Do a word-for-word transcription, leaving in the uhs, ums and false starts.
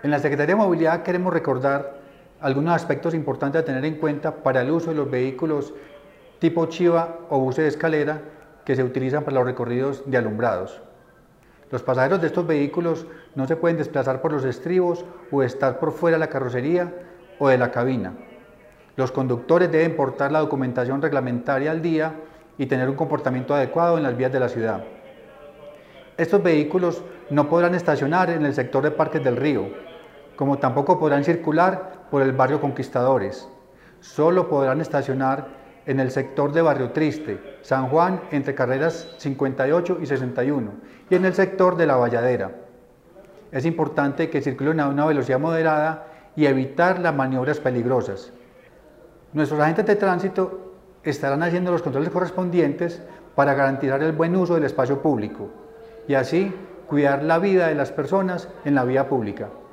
En la Secretaría de Movilidad queremos recordar algunos aspectos importantes a tener en cuenta para el uso de los vehículos tipo chiva o buses de escalera que se utilizan para los recorridos de alumbrados. Los pasajeros de estos vehículos no se pueden desplazar por los estribos o estar por fuera de la carrocería o de la cabina. Los conductores deben portar la documentación reglamentaria al día y tener un comportamiento adecuado en las vías de la ciudad. Estos vehículos no podrán estacionar en el sector de Parques del Río, como tampoco podrán circular por el barrio Conquistadores. Solo podrán estacionar en el sector de Barrio Triste, San Juan, entre carreras cincuenta y ocho y sesenta y uno, y en el sector de La Valladera. Es importante que circulen a una velocidad moderada y evitar las maniobras peligrosas. Nuestros agentes de tránsito estarán haciendo los controles correspondientes para garantizar el buen uso del espacio público y así cuidar la vida de las personas en la vía pública.